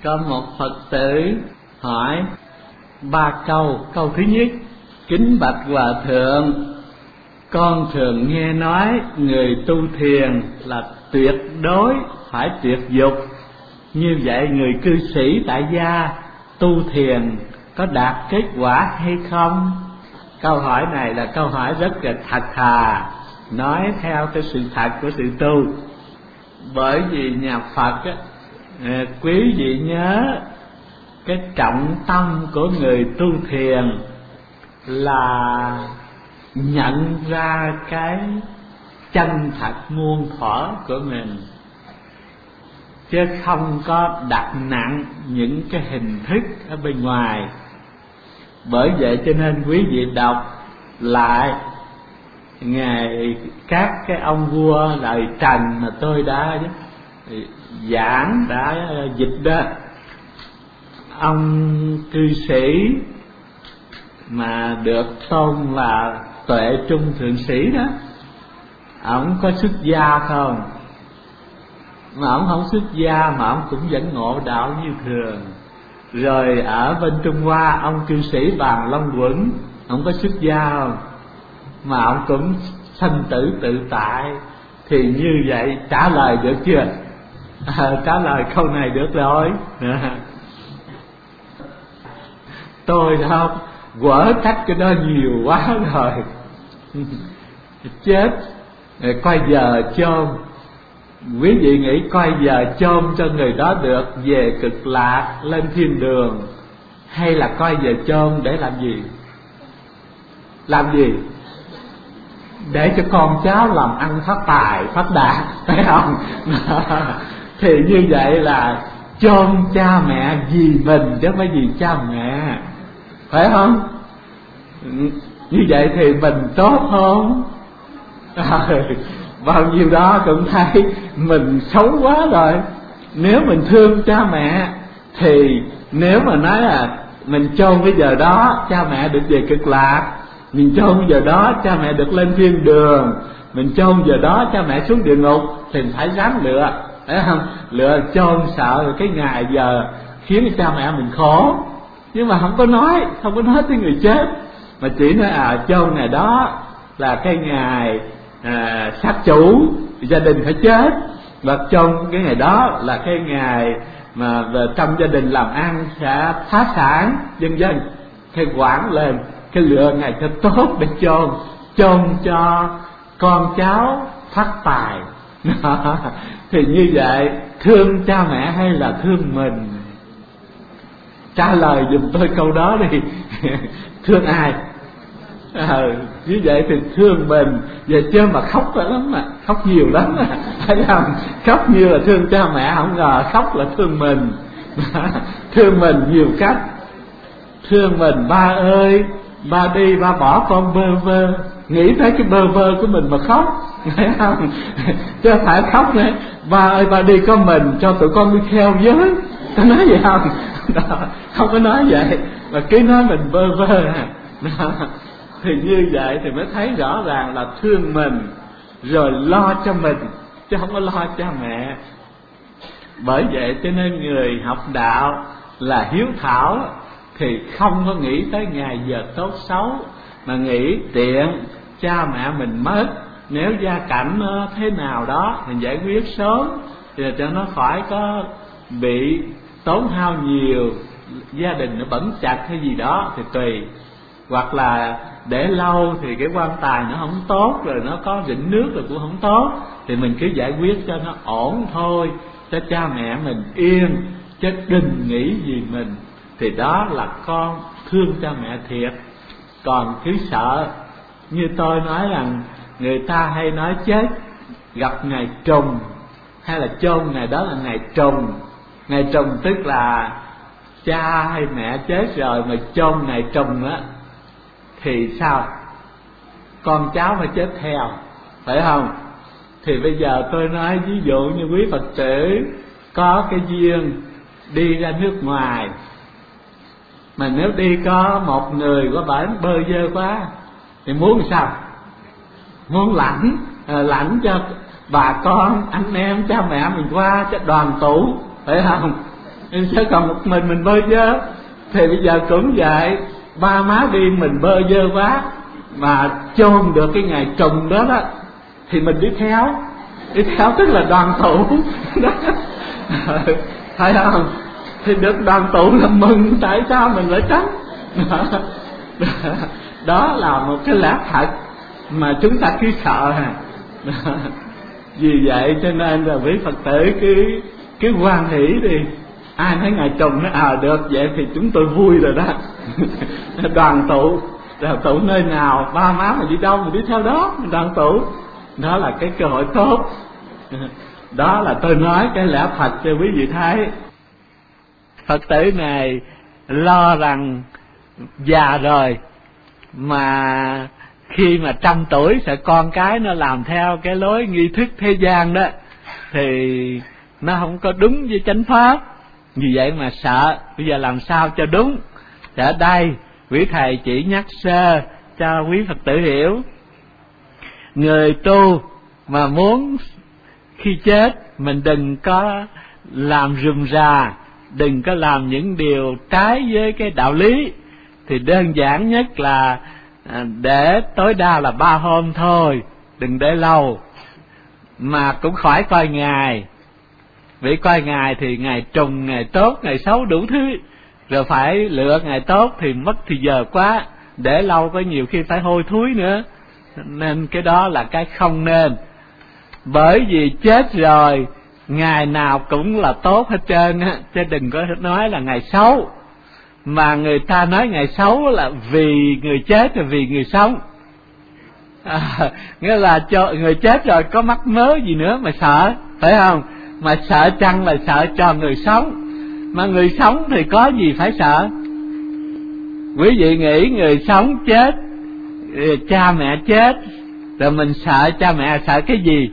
Có một Phật tử hỏi 3 câu. Câu thứ nhất: kính bạch Hòa Thượng, con thường nghe nói người tu thiền là tuyệt đối phải tuyệt dục. Như vậy người cư sĩ tại gia tu thiền có đạt kết quả hay không? Câu hỏi này là câu hỏi rất là thật thà, nói theo cái sự thật của sự tu. Bởi vì nhà Phật á, quý vị nhớ cái trọng tâm của người tu thiền là nhận ra cái chân thật muôn thuở của mình, chứ không có đặt nặng những cái hình thức ở bên ngoài. Bởi vậy cho nên quý vị đọc lại ngày các cái ông vua đời Trần mà tôi đã giảng, đã dịch đó. Ông cư sĩ mà được tôn là Tuệ Trung Thượng Sĩ đó, ổng có xuất gia không? Mà ổng không xuất gia mà ổng cũng vẫn ngộ đạo như thường. Rồi ở bên Trung Hoa, ông cư sĩ Bàn Long Quẩn, ổng có xuất gia không? Mà ổng cũng sanh tử tự tại. Thì như vậy trả lời được chưa? Trả lời câu này được rồi. Tôi đâu quở trách cái đó nhiều quá rồi. Chết coi giờ chôn. Quý vị nghĩ coi giờ chôn cho người đó được về cực lạc, lên thiên đường, hay là coi giờ chôn để làm gì? Làm gì? Để cho con cháu làm ăn phát tài, phát đạt, phải không? Thì như vậy là chôn cha mẹ vì mình chứ không phải vì cha mẹ, phải không? Như vậy thì mình tốt không? Bao nhiêu đó cũng thấy mình xấu quá rồi. Nếu mình thương cha mẹ thì nếu mà nói là mình chôn cái giờ đó cha mẹ được về cực lạc, mình chôn giờ đó cha mẹ được lên thiên đường, mình chôn giờ đó cha mẹ xuống địa ngục, thì phải dám lựa, phải không? Lựa chôn sợ cái ngày giờ khiến cha mẹ mình khổ. Nhưng mà không có nói tới người chết, mà chỉ nói chôn ngày đó là cái ngày sát chủ, gia đình phải chết, và trong cái ngày đó là cái ngày mà trong gia đình làm ăn sẽ phá sản, vân vân. Cái quản lên cái lựa ngày cho tốt để chôn cho con cháu phát tài. Thì như vậy thương cha mẹ hay là thương mình? Trả lời giùm tôi câu đó đi. Thương ai? Như vậy thì thương mình. Vậy chứ mà khóc lắm mà, khóc nhiều lắm mà, phải không? Khóc như là thương cha mẹ, không ngờ khóc là thương mình. Thương mình nhiều cách. Thương mình: ba ơi, ba đi, ba bỏ con bơ vơ. Nghĩ tới cái bơ vơ của mình mà khóc, phải không? Chứ không phải khóc nữa: ba ơi, ba đi có mình, cho tụi con đi theo với. Có nói vậy không? Không có nói vậy, mà cứ nói mình bơ vơ. Thì như vậy thì mới thấy rõ ràng là thương mình, rồi lo cho mình, chứ không có lo cha mẹ. Bởi vậy cho nên người học đạo là hiếu thảo thì không có nghĩ tới ngày giờ tốt xấu, mà nghĩ tiện cha mẹ mình mất, nếu gia cảnh nó thế nào đó mình giải quyết sớm, thì cho nó khỏi có bị tốn hao nhiều, gia đình nó bẩn chặt hay gì đó thì tùy. Hoặc là để lâu thì cái quan tài nó không tốt, rồi nó có rịnh nước rồi cũng không tốt, thì mình cứ giải quyết cho nó ổn thôi, cho cha mẹ mình yên, chứ đừng nghĩ gì mình. Thì đó là con thương cha mẹ thiệt. Còn cứ sợ, như tôi nói rằng người ta hay nói chết gặp ngày trùng, hay là chôn ngày đó là ngày trùng. Ngày trùng tức là cha hay mẹ chết rồi mà chôn ngày trùng á, thì sao? Con cháu phải chết theo, phải không? Thì bây giờ tôi nói ví dụ như quý Phật tử có cái duyên đi ra nước ngoài, mà nếu đi có một người có bển bơ vơ quá thì muốn sao? Muốn lãnh cho bà con, anh em, cha mẹ mình qua cho đoàn tụ, phải không? Sẽ còn một mình bơ vơ. Thì bây giờ cũng vậy, ba má đi mình bơ vơ quá, mà chôn được cái ngày trùng đó đó thì mình đi theo tức là đoàn tụ đó. Thấy không? Thì được đoàn tụ là mừng, tại sao mình lại tránh? Đó là một cái lẽ thật mà chúng ta cứ sợ hà. Vì vậy cho nên là quý Phật tử cứ hoan hỷ đi. Ai thấy ngày trùng nó được vậy thì chúng tôi vui rồi đó. Đoàn tụ nơi nào, ba má mình đi đâu mình đi theo đó, mình đoàn tụ. Đó là cái cơ hội tốt. Đó là tôi nói cái lẽ thật cho quý vị thấy. Phật tử này lo rằng già rồi mà khi mà 100 tuổi sợ con cái nó làm theo cái lối nghi thức thế gian đó thì nó không có đúng với chánh pháp. Vì vậy mà sợ. Bây giờ làm sao cho đúng? Thì ở đây quý thầy chỉ nhắc sơ cho quý Phật tử hiểu. Người tu mà muốn khi chết mình đừng có làm rườm rà, đừng có làm những điều trái với cái đạo lý, thì đơn giản nhất là để tối đa là 3 hôm thôi, đừng để lâu. Mà cũng khỏi coi ngày, vì coi ngày thì ngày trùng, ngày tốt, ngày xấu đủ thứ, rồi phải lựa ngày tốt thì mất thì giờ quá, để lâu có nhiều khi phải hôi thối nữa. Nên cái đó là cái không nên. Bởi vì chết rồi ngày nào cũng là tốt hết trơn á, chứ đừng có nói là ngày xấu. Mà người ta nói ngày xấu là vì người chết rồi vì người sống. Nghĩa là cho người chết rồi có mắc mớ gì nữa mà sợ, phải không? Mà sợ chăng là sợ cho người sống. Mà người sống thì có gì phải sợ? Quý vị nghĩ người sống chết, cha mẹ chết, rồi mình sợ cha mẹ sợ cái gì?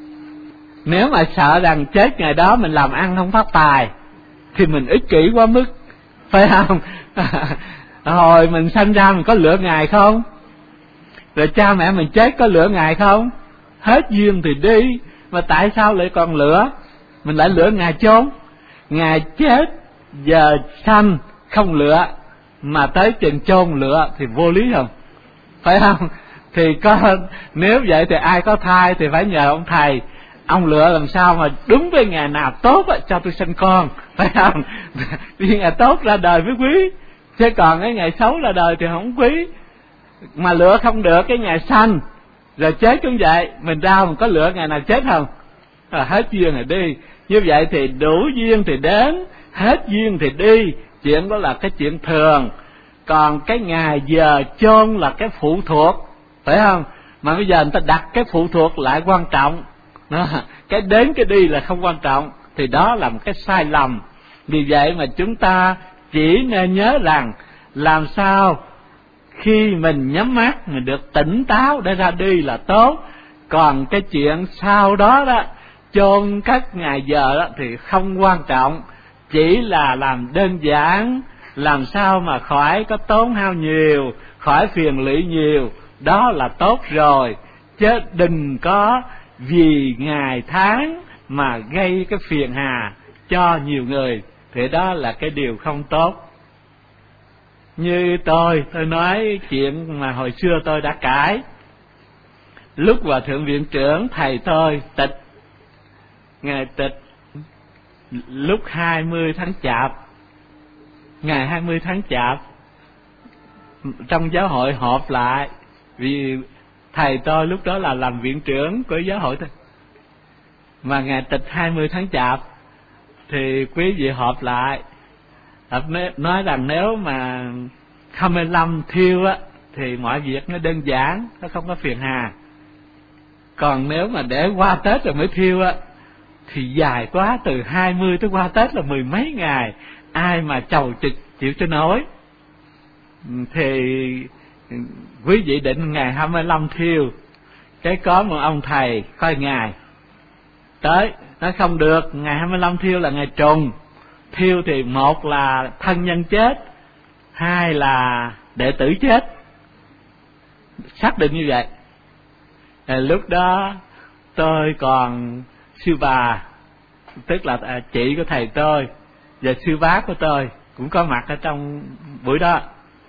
Nếu mà sợ rằng chết ngày đó mình làm ăn không phát tài thì mình ích kỷ quá mức, phải không? Hồi mình sanh ra mình có lựa ngày không? Rồi cha mẹ mình chết có lựa ngày không? Hết duyên thì đi. Mà tại sao lại còn lựa? Mình lại lựa ngày chốn. Ngày chết giờ sanh không lựa, mà tới chừng chôn lựa thì vô lý không? Phải không? Thì nếu vậy thì ai có thai thì phải nhờ ông thầy, ông lựa làm sao mà đúng với ngày nào tốt cho tôi sinh con, phải không? Vì ngày tốt ra đời mới quý, chứ còn cái ngày xấu ra đời thì không quý. Mà lựa không được cái ngày sanh rồi chết cũng vậy, mình đau mình có lựa ngày nào chết không? Hết duyên rồi đi. Như vậy thì đủ duyên thì đến, hết duyên thì đi. Chuyện đó là cái chuyện thường. Còn cái ngày giờ chôn là cái phụ thuộc, phải không? Mà bây giờ người ta đặt cái phụ thuộc lại quan trọng. Cái đến cái đi là không quan trọng. Thì đó là một cái sai lầm. Vì vậy mà chúng ta chỉ nên nhớ rằng làm sao khi mình nhắm mắt mình được tỉnh táo để ra đi là tốt. Còn cái chuyện sau đó đó, chôn các ngày giờ đó thì không quan trọng. Chỉ là làm đơn giản, làm sao mà khỏi có tốn hao nhiều, khỏi phiền lụy nhiều, đó là tốt rồi. Chứ đừng có vì ngày tháng mà gây cái phiền hà cho nhiều người, thì đó là cái điều không tốt. Như tôi nói chuyện mà hồi xưa tôi đã kể. Lúc Hòa Thượng Viện Trưởng thầy tôi tịch, ngày tịch lúc 20 tháng Chạp, ngày 20 tháng Chạp, trong giáo hội họp lại, vì thầy tôi lúc đó là làm viện trưởng của giáo hội thôi. Mà ngày tịch 20 tháng Chạp thì quý vị họp lại, nói rằng nếu mà 25 thiêu á thì mọi việc nó đơn giản, nó không có phiền hà. Còn nếu mà để qua Tết rồi mới thiêu á thì dài quá, từ 20 tới qua Tết là 10 mấy ngày, ai mà chầu chịu cho nổi. Thì quý vị định ngày 25 thiêu, cái có một ông thầy coi ngày tới, nó không được, ngày 25 thiêu là ngày trùng. Thiêu thì một là thân nhân chết, hai là đệ tử chết, xác định như vậy. Lúc đó tôi còn sư bà, tức là chị của thầy tôi, và sư bá của tôi cũng có mặt ở trong buổi đó.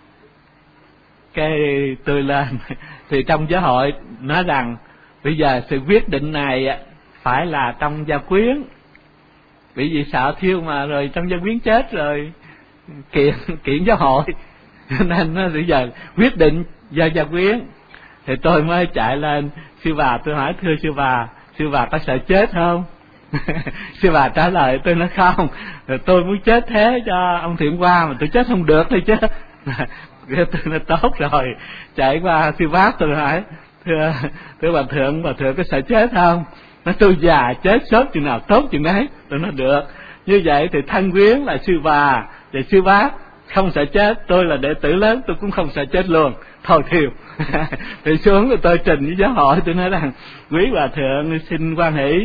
Cái tôi lên thì trong giáo hội nói rằng bây giờ sự quyết định này phải là trong gia quyến, bởi vì sợ thiêu mà rồi trong gia quyến chết rồi kiện giáo hội, nên nó bây giờ quyết định do gia quyến. Thì tôi mới chạy lên sư bà, tôi hỏi thưa sư bà có sợ chết không? Sư bà trả lời tôi nói không, tôi muốn chết thế cho ông Thiện qua mà tôi chết không được thôi chứ. Tôi nói tốt rồi, chạy qua sư bác tôi hỏi thưa bà Thượng có sợ chết không? Nói tôi già chết sớm chừng nào tốt chừng đấy. Tôi nói được. Như vậy thì thân quyến là sư bà và sư bác không sợ chết, tôi là đệ tử lớn tôi cũng không sợ chết luôn, thôi thiêu. Thì xuống rồi tôi trình với giáo hội, tôi nói rằng quý bà Thượng xin quan hỷ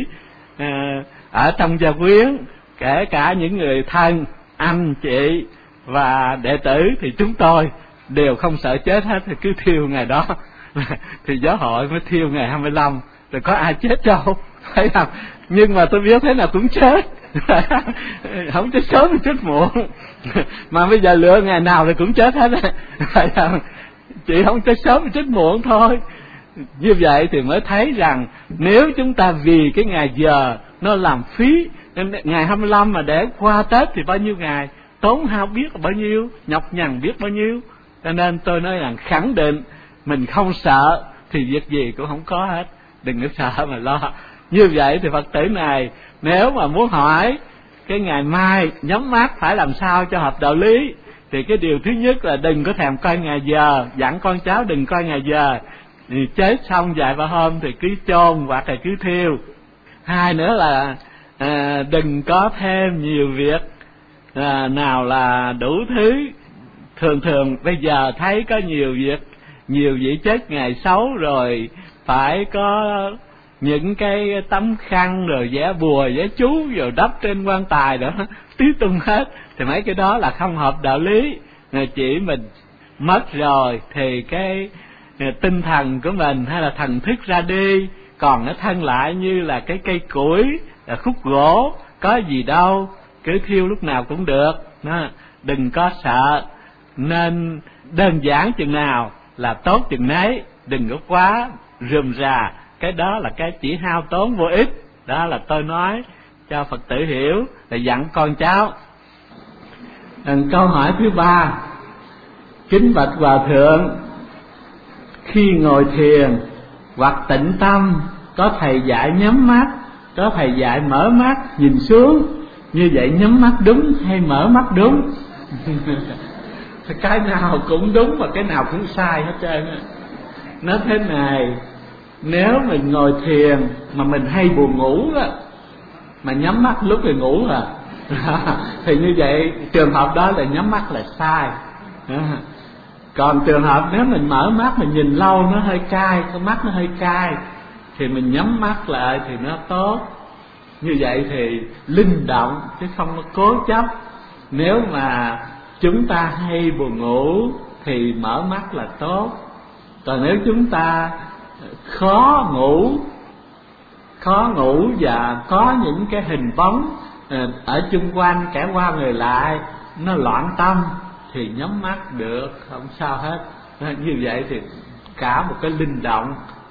ở trong gia quyến, kể cả những người thân, anh chị và đệ tử thì chúng tôi đều không sợ chết hết, thì cứ thiêu ngày đó. Thì giáo hội mới thiêu ngày 25, rồi có ai chết đâu, phải không? Nhưng mà tôi biết thế nào cũng chết. Không chết sớm thì chết muộn, mà bây giờ lựa ngày nào thì cũng chết hết, phải không? Chỉ không chết sớm thì chết muộn thôi. Như vậy thì mới thấy rằng nếu chúng ta vì cái ngày giờ nó làm phí, ngày 25 mà để qua Tết thì bao nhiêu ngày, tốn hao biết bao nhiêu, nhọc nhằn biết bao nhiêu. Cho nên tôi nói rằng khẳng định mình không sợ thì việc gì cũng không có hết, đừng có sợ mà lo. Như vậy thì Phật tử này nếu mà muốn hỏi cái ngày mai nhắm mắt phải làm sao cho hợp đạo lý, thì cái điều thứ nhất là đừng có thèm coi ngày giờ, dặn con cháu đừng coi ngày giờ, thì chết xong vài ba hôm thì cứ chôn hoặc là cứ thiêu. Hai nữa là đừng có thêm nhiều việc, nào là đủ thứ. Thường bây giờ thấy có nhiều vị chết ngày xấu rồi phải có những cái tấm khăn rồi vẽ bùa vẽ chú rồi đắp trên quan tài đó tứ tung hết, thì mấy cái đó là không hợp đạo lý. Chỉ mình mất rồi thì cái tinh thần của mình hay là thần thức ra đi, còn nó thân lại như là cái cây củi, là khúc gỗ, có gì đâu, cứ thiêu lúc nào cũng được. Đừng có sợ, nên đơn giản chừng nào là tốt chừng nấy, đừng có quá rườm rà. Cái đó là cái chỉ hao tốn vô ích. Đó là tôi nói cho Phật tử hiểu, là dặn con cháu. Câu hỏi thứ ba: kính bạch Hòa Thượng, khi ngồi thiền hoặc tĩnh tâm, có thầy dạy nhắm mắt, có thầy dạy mở mắt nhìn xuống, như vậy nhắm mắt đúng hay mở mắt đúng? Cái nào cũng đúng mà cái nào cũng sai hết trơn á. Nói thế này, nếu mình ngồi thiền mà mình hay buồn ngủ á, mà nhắm mắt lúc thì ngủ thì như vậy trường hợp đó là nhắm mắt là sai. Còn trường hợp nếu mình mở mắt mình nhìn lâu nó hơi cay, con mắt nó hơi cay, thì mình nhắm mắt lại thì nó tốt. Như vậy thì linh động chứ không có cố chấp. Nếu mà chúng ta hay buồn ngủ thì mở mắt là tốt. Còn nếu chúng ta khó ngủ và có những cái hình bóng ở chung quanh kẻ qua người lại, nó loạn tâm, thì nhắm mắt được, không sao hết. Như vậy thì cả một cái linh động